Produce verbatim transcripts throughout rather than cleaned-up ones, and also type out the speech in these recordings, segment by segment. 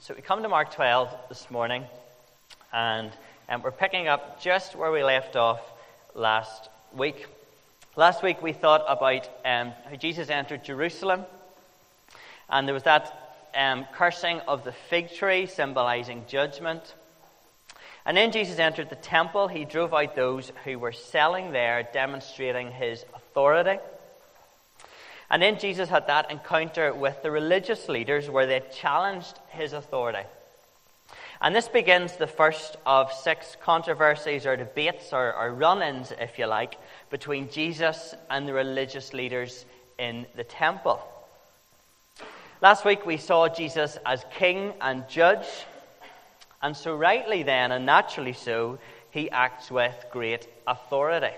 So we come to Mark twelve this morning, and um, we're picking up just where we left off last week. Last week we thought about um, how Jesus entered Jerusalem, and there was that um, cursing of the fig tree, symbolizing judgment. And then Jesus entered the temple. He drove out those who were selling there, demonstrating his authority. And then Jesus had that encounter with the religious leaders where they challenged his authority. And this begins the first of six controversies or debates or, or run-ins, if you like, between Jesus and the religious leaders in the temple. Last week we saw Jesus as king and judge. And so rightly then, and naturally so, he acts with great authority.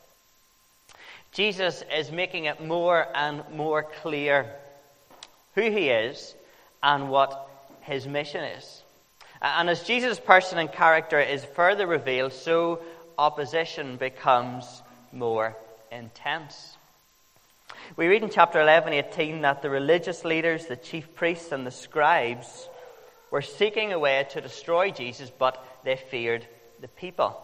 Jesus is making it more and more clear who he is and what his mission is. And as Jesus' person and character is further revealed, so opposition becomes more intense. We read in chapter eleven, eighteen that the religious leaders, the chief priests and the scribes were seeking a way to destroy Jesus, but they feared the people.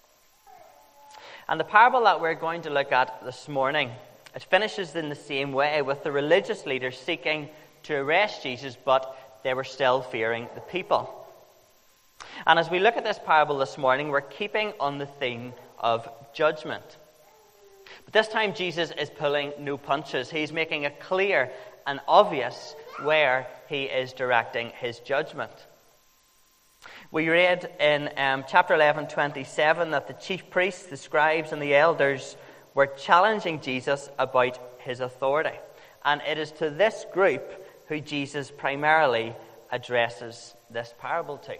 And the parable that we're going to look at this morning, it finishes in the same way, with the religious leaders seeking to arrest Jesus, but they were still fearing the people. And as we look at this parable this morning, we're keeping on the theme of judgment. But this time Jesus is pulling no punches. He's making it clear and obvious where he is directing his judgment. We read in um, chapter eleven, twenty-seven, that the chief priests, the scribes, and the elders were challenging Jesus about his authority. And it is to this group who Jesus primarily addresses this parable to.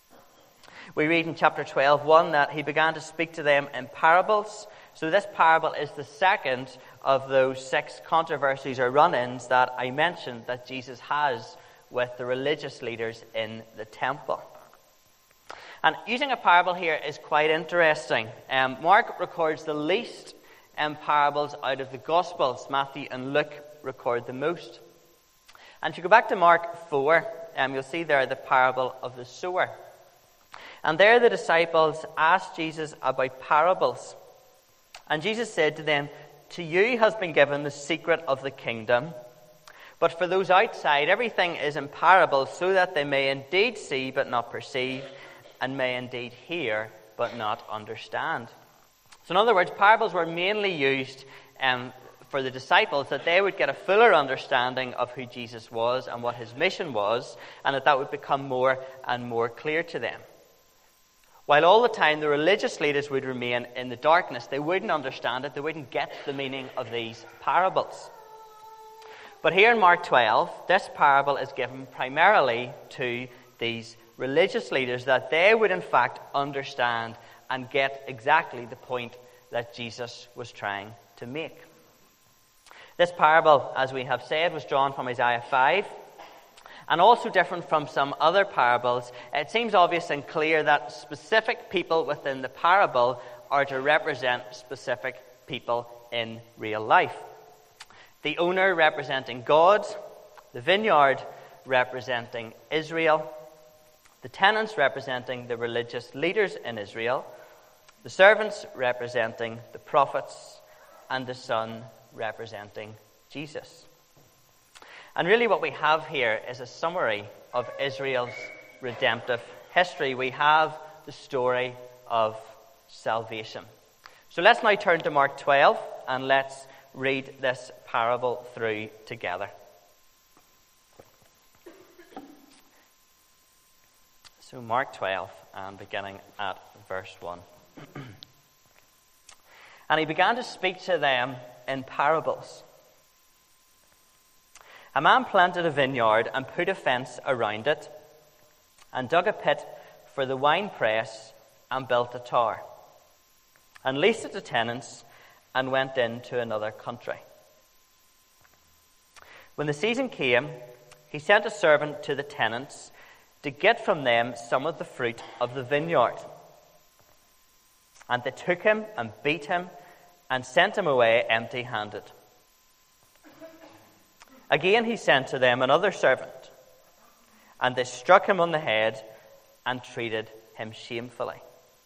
We read in chapter twelve, one, that he began to speak to them in parables. So this parable is the second of those six controversies or run-ins that I mentioned that Jesus has with the religious leaders in the temple. And using a parable here is quite interesting. Um, Mark records the least um, parables out of the Gospels. Matthew and Luke record the most. And if you go back to Mark four, um, you'll see there the parable of the sower. And there the disciples asked Jesus about parables. And Jesus said to them, "To you has been given the secret of the kingdom. But for those outside, everything is in parables, so that they may indeed see but not perceive, and may indeed hear but not understand." So in other words, parables were mainly used um, for the disciples, that they would get a fuller understanding of who Jesus was and what his mission was, and that that would become more and more clear to them. While all the time the religious leaders would remain in the darkness. They wouldn't understand it. They wouldn't get the meaning of these parables. But here in Mark twelve, this parable is given primarily to these religious leaders, that they would in fact understand and get exactly the point that Jesus was trying to make. This parable, as we have said, was drawn from Isaiah five. And also different from some other parables, it seems obvious and clear that specific people within the parable are to represent specific people in real life. The owner representing God, the vineyard representing Israel, the tenants representing the religious leaders in Israel, the servants representing the prophets, and the Son representing Jesus. And really what we have here is a summary of Israel's redemptive history. We have the story of salvation. So let's now turn to Mark twelve and let's read this parable through together. So Mark twelve, and beginning at verse one. "And he began to speak to them in parables. A man planted a vineyard and put a fence around it, and dug a pit for the winepress, and built a tower, and leased it to tenants, and went into another country. When the season came, he sent a servant to the tenants to get from them some of the fruit of the vineyard. And they took him and beat him and sent him away empty-handed. Again he sent to them another servant, And they struck him on the head and treated him shamefully.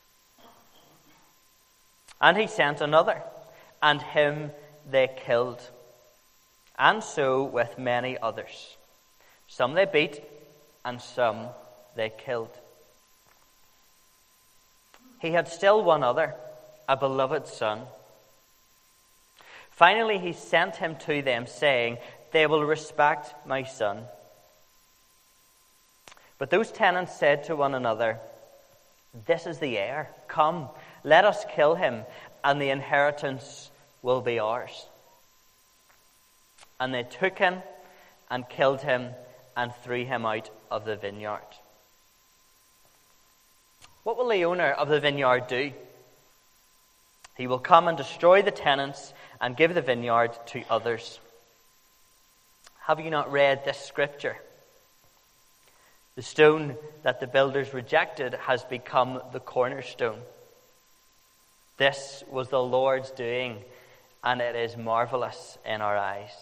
And he sent another, and him they killed. And so with many others. Some they beat, and some they killed. He had still one other, a beloved son. Finally he sent him to them, saying, "They will respect my son." But those tenants said to one another, "This is the heir. Come, let us kill him, and the inheritance will be ours." And they took him and killed him and threw him out of the vineyard. What will the owner of the vineyard do? He will come and destroy the tenants and give the vineyard to others. Have you not read this scripture? The stone that the builders rejected has become the cornerstone. This was the Lord's doing, and it is marvelous in our eyes.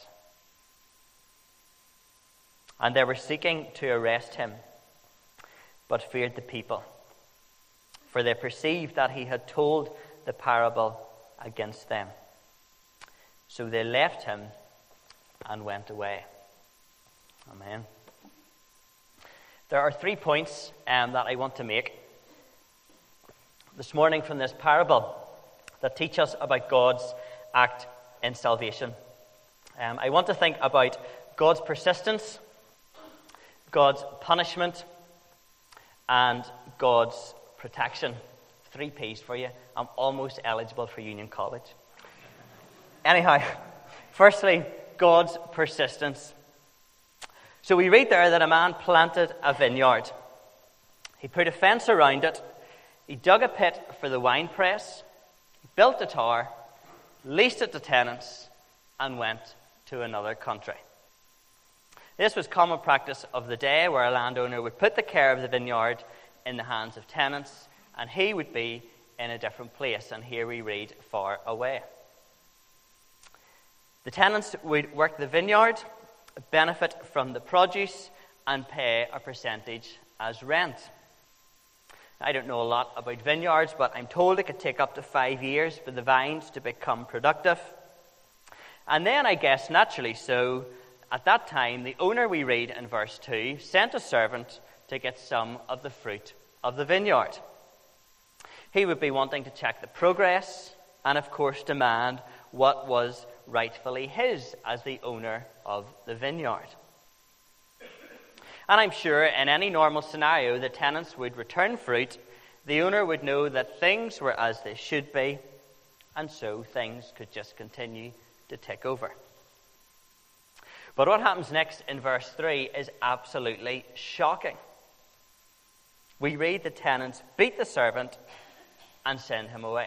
And they were seeking to arrest him, but feared the people, for they perceived that he had told the parable against them. So they left him and went away. Amen. There are three points um, that I want to make this morning from this parable that teach us about God's act in salvation. Um, I want to think about God's persistence, God's punishment, and God's protection. Three P's for you. I'm almost eligible for Union College. Anyhow, firstly, God's persistence. So we read there that a man planted a vineyard. He put a fence around it. He dug a pit for the winepress, built a tower, leased it to tenants, and went to another country. This was common practice of the day, where a landowner would put the care of the vineyard in the hands of tenants, and he would be in a different place. And here we read, far away. The tenants would work the vineyard, benefit from the produce, and pay a percentage as rent. I don't know a lot about vineyards, but I'm told it could take up to five years for the vines to become productive. And then, I guess naturally so, at that time, the owner, we read in verse two, sent a servant to get some of the fruit of the vineyard. He would be wanting to check the progress and, of course, demand what was rightfully his as the owner of the vineyard. And I'm sure in any normal scenario, the tenants would return fruit. The owner would know that things were as they should be, and so things could just continue to tick over. But what happens next in verse three is absolutely shocking. We read the tenants beat the servant and send him away.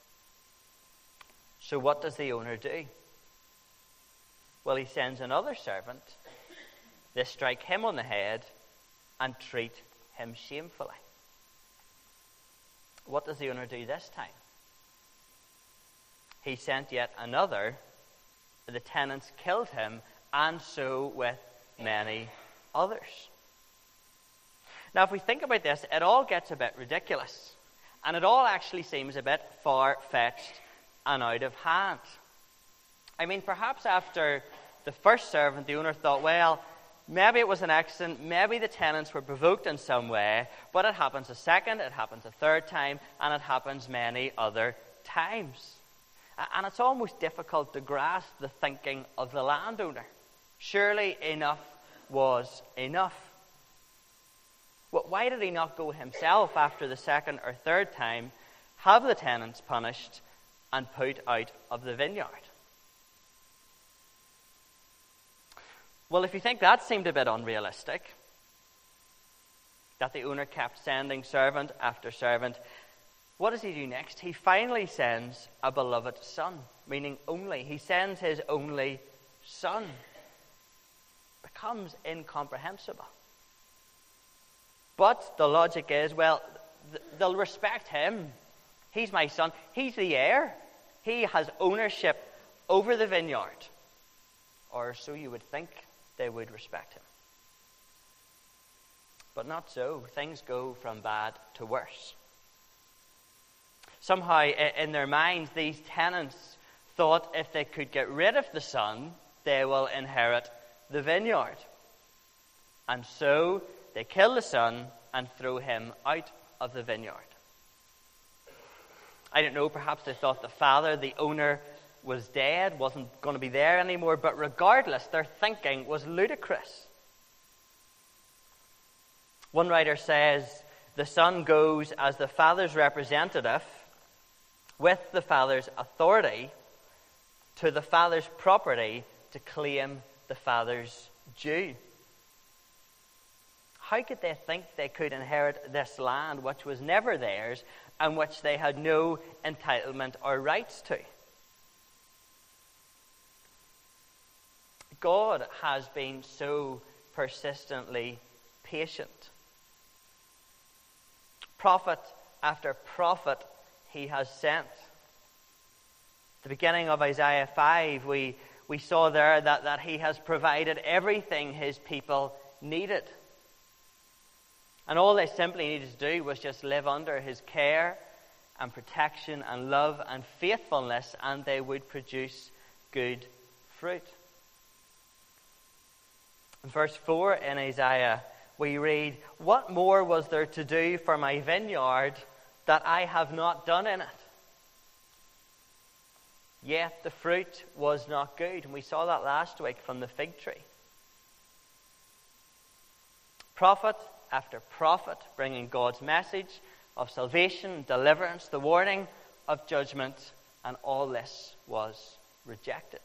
So what does the owner do? Well, he sends another servant. They strike him on the head and treat him shamefully. What does the owner do this time? He sent yet another. The tenants killed him, and so with many others. Now, if we think about this, it all gets a bit ridiculous. And it all actually seems a bit far-fetched and out of hand. I mean, perhaps after the first servant, the owner thought, well, maybe it was an accident, maybe the tenants were provoked in some way, but it happens a second, it happens a third time, and it happens many other times. And it's almost difficult to grasp the thinking of the landowner. Surely enough was enough. Well, why did he not go himself after the second or third time, have the tenants punished, and put out of the vineyard? Well, if you think that seemed a bit unrealistic, that the owner kept sending servant after servant, what does he do next? He finally sends a beloved son, meaning only. He sends his only son. Becomes incomprehensible. But the logic is, well, they'll respect him. He's my son. He's the heir. He has ownership over the vineyard. Or so you would think they would respect him. But not so. Things go from bad to worse. Somehow, in their minds, these tenants thought if they could get rid of the son, they will inherit the vineyard. And so they kill the son and throw him out of the vineyard. I don't know, perhaps they thought the father, the owner, was dead, wasn't going to be there anymore, but regardless, their thinking was ludicrous. One writer says, the son goes as the father's representative with the father's authority to the father's property to claim the father's due. How could they think they could inherit this land which was never theirs and which they had no entitlement or rights to? God has been so persistently patient. Prophet after prophet he has sent. At the beginning of Isaiah five, we, we saw there that, that he has provided everything his people needed. And all they simply needed to do was just live under his care and protection and love and faithfulness, and they would produce good fruit. In verse four in Isaiah, we read, "What more was there to do for my vineyard that I have not done in it? Yet the fruit was not good." And we saw that last week from the fig tree. Prophet after prophet bringing God's message of salvation, deliverance, the warning of judgment, and all this was rejected.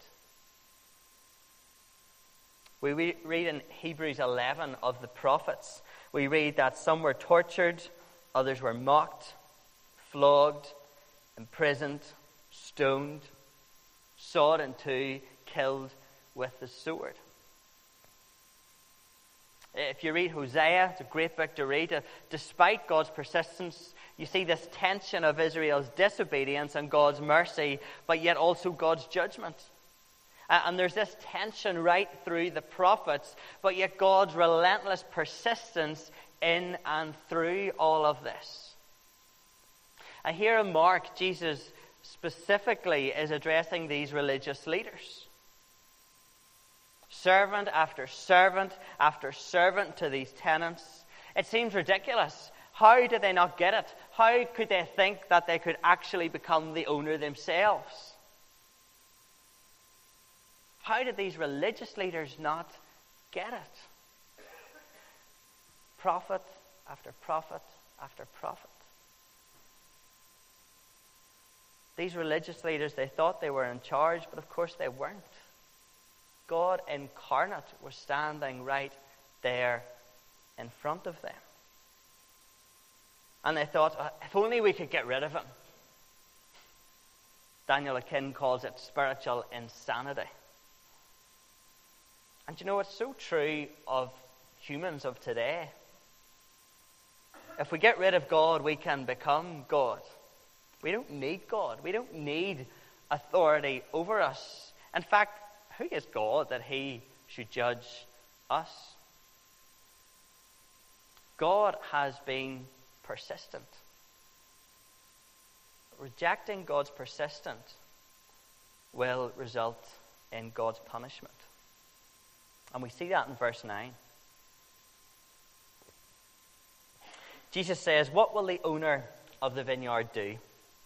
We read in Hebrews eleven of the prophets, we read that some were tortured, others were mocked, flogged, imprisoned, stoned, sawed in two, killed with the sword. If you read Hosea, it's a great book to read. Despite God's persistence, you see this tension of Israel's disobedience and God's mercy, but yet also God's judgment. And there's this tension right through the prophets, but yet God's relentless persistence in and through all of this. And here in Mark, Jesus specifically is addressing these religious leaders. Servant after servant after servant to these tenants. It seems ridiculous. How did they not get it? How could they think that they could actually become the owner themselves? How did these religious leaders not get it? Prophet after prophet after prophet. These religious leaders, they thought they were in charge, but of course they weren't. God incarnate was standing right there in front of them. And they thought, if only we could get rid of him. Daniel Akin calls it spiritual insanity. And you know, it's so true of humans of today. If we get rid of God, we can become God. We don't need God. We don't need authority over us. In fact, who is God that he should judge us? God has been persistent. Rejecting God's persistence will result in God's punishment. And we see that in verse nine. Jesus says, "What will the owner of the vineyard do?"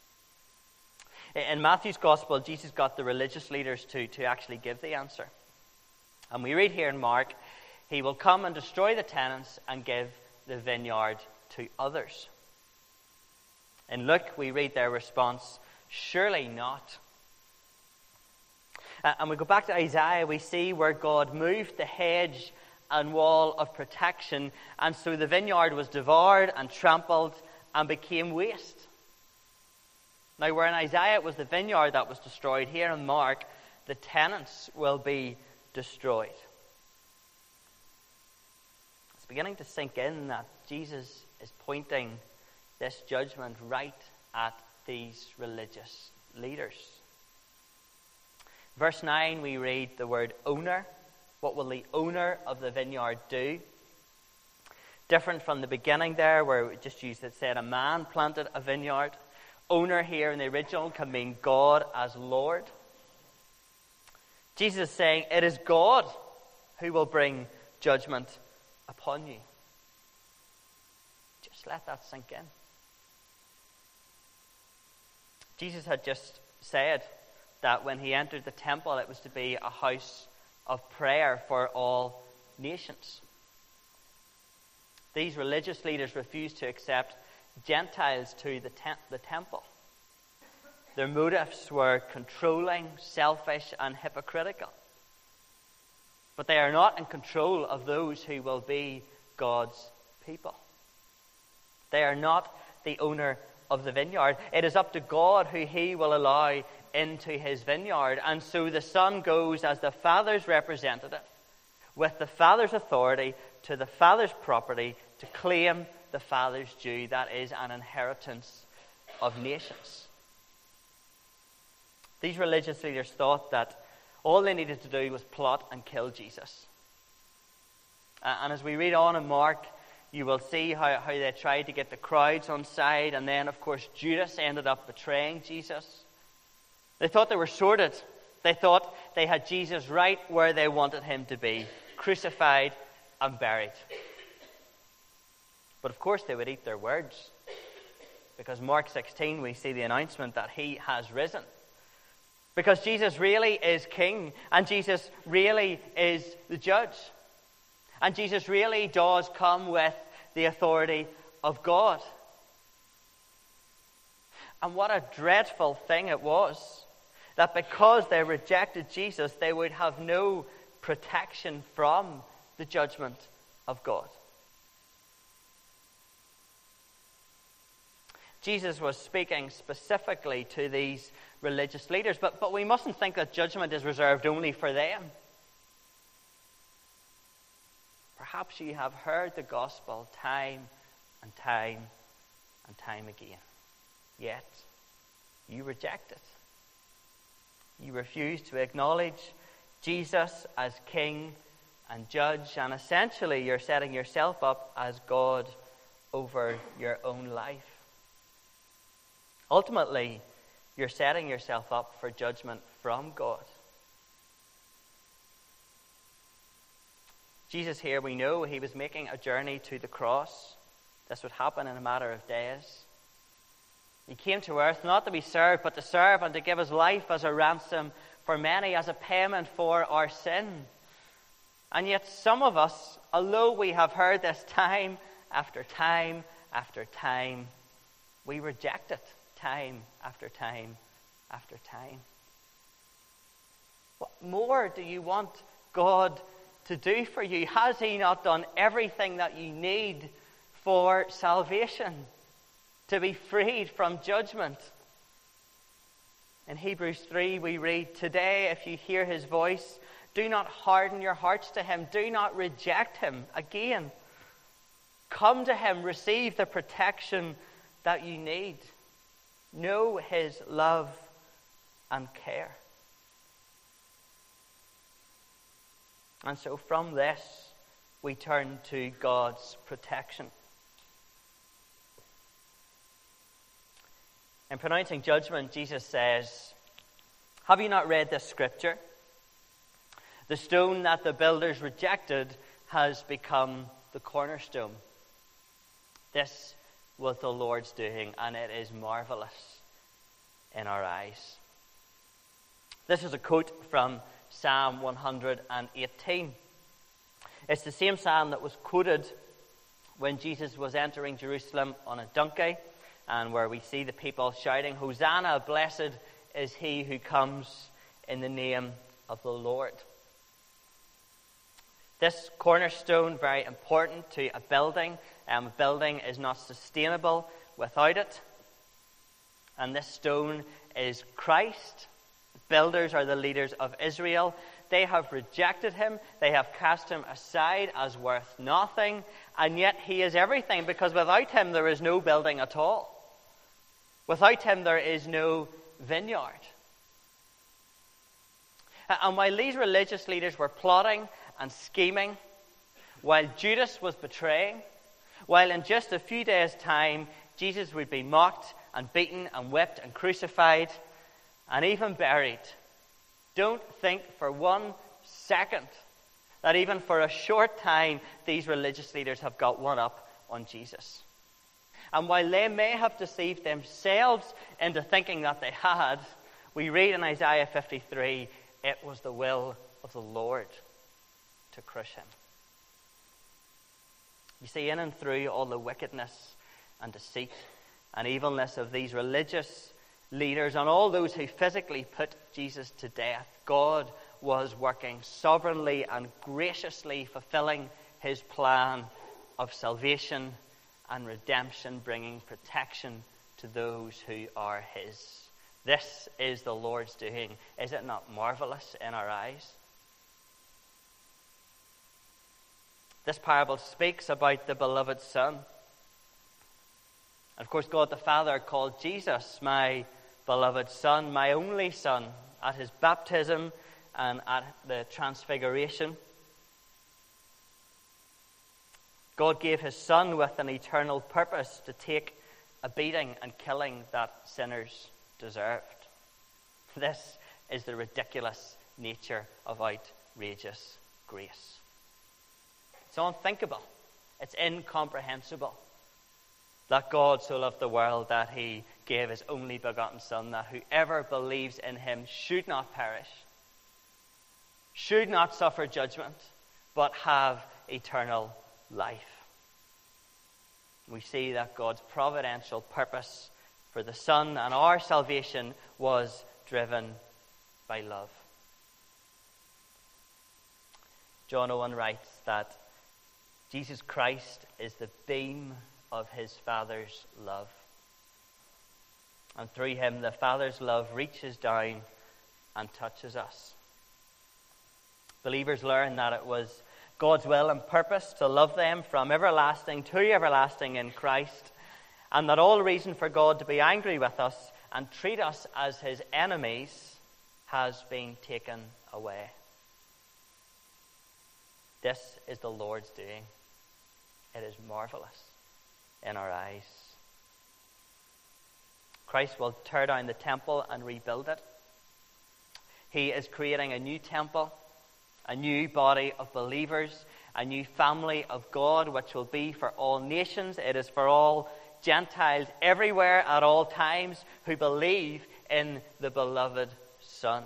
In Matthew's Gospel, Jesus got the religious leaders to, to actually give the answer. And we read here in Mark, he will come and destroy the tenants and give the vineyard to others. In Luke, we read their response, "Surely not." Uh, and we go back to Isaiah, we see where God moved the hedge and wall of protection, and so the vineyard was devoured and trampled and became waste. Now, where in Isaiah it was the vineyard that was destroyed, here in Mark, the tenants will be destroyed. It's beginning to sink in that Jesus is pointing this judgment right at these religious leaders. Verse nine, we read the word owner. What will the owner of the vineyard do? Different from the beginning there, where it just used it said a man planted a vineyard. Owner here in the original can mean God as Lord. Jesus is saying it is God who will bring judgment upon you. Just let that sink in. Jesus had just said that when he entered the temple, it was to be a house of prayer for all nations. These religious leaders refused to accept Gentiles to the, te- the temple. Their motives were controlling, selfish, and hypocritical. But they are not in control of those who will be God's people. They are not the owner of the vineyard. It is up to God who he will allow into his vineyard. And so the Son goes as the Father's representative, with the Father's authority, to the Father's property, to claim the Father's due. That is an inheritance of nations. These religious leaders thought that all they needed to do was plot and kill Jesus. Uh, and as we read on in Mark, you will see how, how they tried to get the crowds on side, and then, of course, Judas ended up betraying Jesus. They thought they were sorted. They thought they had Jesus right where they wanted him to be, crucified and buried. But of course they would eat their words, because Mark sixteen we see the announcement that he has risen. Because Jesus really is king, and Jesus really is the judge. And Jesus really does come with the authority of God. And what a dreadful thing it was that because they rejected Jesus, they would have no protection from the judgment of God. Jesus was speaking specifically to these religious leaders, but, but we mustn't think that judgment is reserved only for them. Perhaps you have heard the gospel time and time and time again, yet you reject it. You refuse to acknowledge Jesus as King and Judge, and essentially you're setting yourself up as God over your own life. Ultimately, you're setting yourself up for judgment from God. Jesus here, we know he was making a journey to the cross. This would happen in a matter of days. He came to earth not to be served, but to serve and to give his life as a ransom for many, as a payment for our sin. And yet some of us, although we have heard this time after time after time, we reject it time after time after time. What more do you want God to do for you? Has he not done everything that you need for salvation, to be freed from judgment? In Hebrews three we read, "Today, if you hear his voice, do not harden your hearts to him. Do not reject him." Again, come to him, receive the protection that you need. Know his love and care. And so from this, we turn to God's protection. In pronouncing judgment, Jesus says, "Have you not read this scripture? The stone that the builders rejected has become the cornerstone. This was the Lord's doing, and it is marvelous in our eyes." This is a quote from Psalm one hundred eighteen. It's the same psalm that was quoted when Jesus was entering Jerusalem on a donkey, and where we see the people shouting, "Hosanna, blessed is he who comes in the name of the Lord." This cornerstone, very important to a building. Um, a building is not sustainable without it. And this stone is Christ. The builders are the leaders of Israel. They have rejected him. They have cast him aside as worth nothing. And yet he is everything, because without him there is no building at all. Without him there is no vineyard. And while these religious leaders were plotting and scheming, while Judas was betraying, while in just a few days' time, Jesus would be mocked and beaten and whipped and crucified and even buried. Don't think for one second that even for a short time, these religious leaders have got one up on Jesus. And while they may have deceived themselves into thinking that they had, we read in Isaiah fifty-three, it was the will of the Lord to crush him. You see, in and through all the wickedness and deceit and evilness of these religious leaders and all those who physically put Jesus to death, God was working sovereignly and graciously fulfilling his plan of salvation and redemption, bringing protection to those who are his. This is the Lord's doing. Is it not marvelous in our eyes? This parable speaks about the beloved Son. And of course, God the Father called Jesus my beloved Son, my only Son, at his baptism and at the transfiguration. God gave his Son with an eternal purpose to take a beating and killing that sinners deserved. This is the ridiculous nature of outrageous grace. It's unthinkable. It's incomprehensible that God so loved the world that he gave his only begotten Son, that whoever believes in him should not perish, should not suffer judgment, but have eternal life. We see that God's providential purpose for the Son and our salvation was driven by love. John Owen writes that Jesus Christ is the beam of his Father's love. And through him, the Father's love reaches down and touches us. Believers learn that it was God's will and purpose to love them from everlasting to everlasting in Christ, and that all reason for God to be angry with us and treat us as his enemies has been taken away. This is the Lord's doing. It is marvelous in our eyes. Christ will tear down the temple and rebuild it. He is creating a new temple, a new body of believers, a new family of God, which will be for all nations. It is for all Gentiles everywhere at all times who believe in the beloved Son.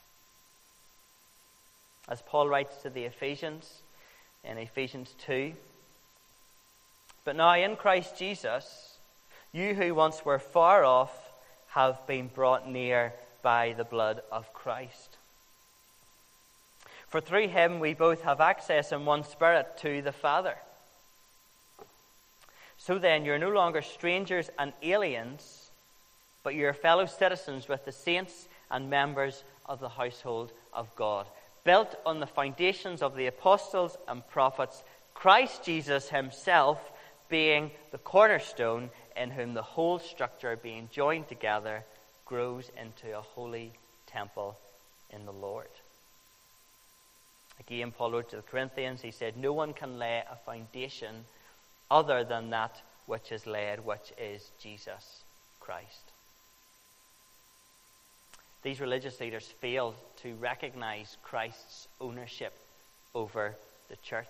As Paul writes to the Ephesians in Ephesians two, but now in Christ Jesus, you who once were far off have been brought near by the blood of Christ. For through him we both have access in one Spirit to the Father. So then you're no longer strangers and aliens, but you're fellow citizens with the saints and members of the household of God, built on the foundations of the apostles and prophets, Christ Jesus himself being the cornerstone, in whom the whole structure being joined together grows into a holy temple in the Lord. Again, Paul wrote to the Corinthians, he said, no one can lay a foundation other than that which is laid, which is Jesus Christ. These religious leaders failed to recognize Christ's ownership over the church.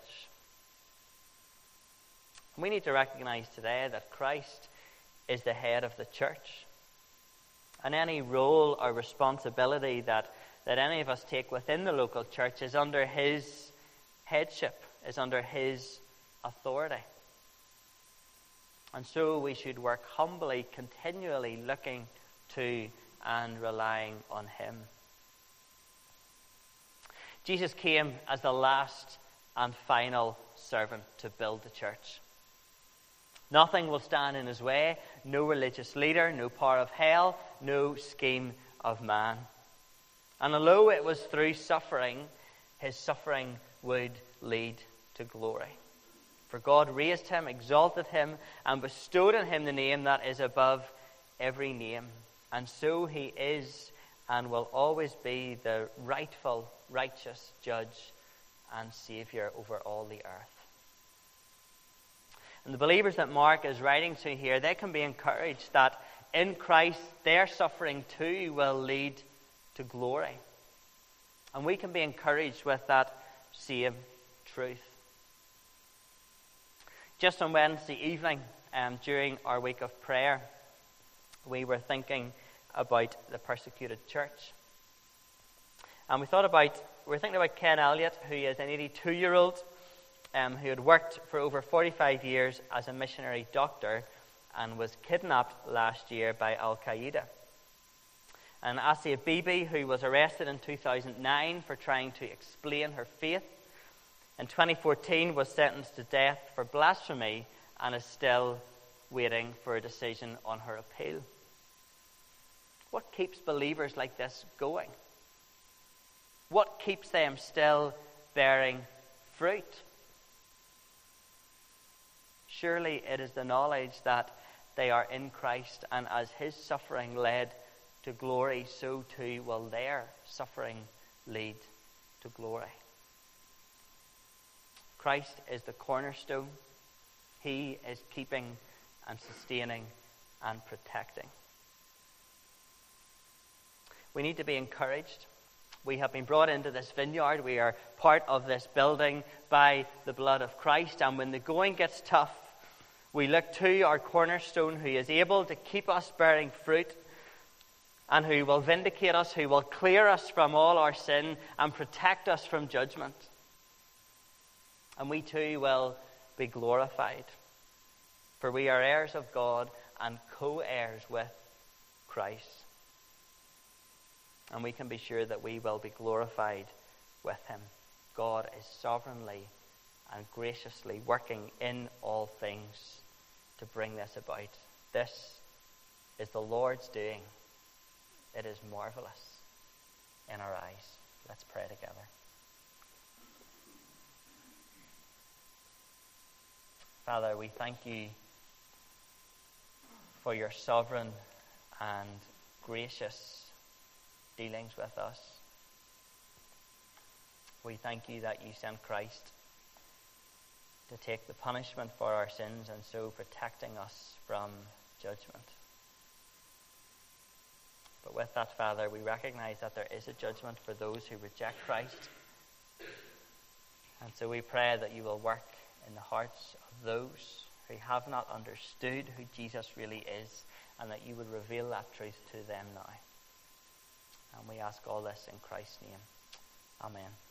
We need to recognize today that Christ is the head of the church. And any role or responsibility that, that any of us take within the local church is under his headship, is under his authority. And so we should work humbly, continually looking to and relying on him. Jesus came as the last and final servant to build the church. Nothing will stand in his way, no religious leader, no power of hell, no scheme of man. And although it was through suffering, his suffering would lead to glory. For God raised him, exalted him, and bestowed on him the name that is above every name. And so he is and will always be the rightful, righteous judge and Saviour over all the earth. And the believers that Mark is writing to here, they can be encouraged that in Christ their suffering too will lead to glory. And we can be encouraged with that same truth. Just on Wednesday evening, um, during our week of prayer, we were thinking about the persecuted church. And we thought about, we were thinking about Ken Elliott, who is an eighty-two-year-old um, who had worked for over forty-five years as a missionary doctor and was kidnapped last year by Al-Qaeda. And Asia Bibi, who was arrested in two thousand nine for trying to explain her faith, in twenty fourteen was sentenced to death for blasphemy and is still waiting for a decision on her appeal. What keeps believers like this going? What keeps them still bearing fruit? Surely it is the knowledge that they are in Christ, and as his suffering led to glory, so too will their suffering lead to glory. Christ is the cornerstone. He is keeping and sustaining and protecting. We need to be encouraged. We have been brought into this vineyard. We are part of this building by the blood of Christ. And when the going gets tough, we look to our cornerstone, who is able to keep us bearing fruit and who will vindicate us, who will clear us from all our sin and protect us from judgment. And we too will be glorified, for we are heirs of God and co-heirs with Christ. And we can be sure that we will be glorified with him. God is sovereignly and graciously working in all things to bring this about. This is the Lord's doing. It is marvelous in our eyes. Let's pray together. Father, we thank you for your sovereign and gracious dealings with us. We thank you that you sent Christ to take the punishment for our sins and so protecting us from judgment. But with that, Father, we recognize that there is a judgment for those who reject Christ. And so we pray that you will work in the hearts of those who have not understood who Jesus really is, and that you would reveal that truth to them now. And we ask all this in Christ's name. Amen.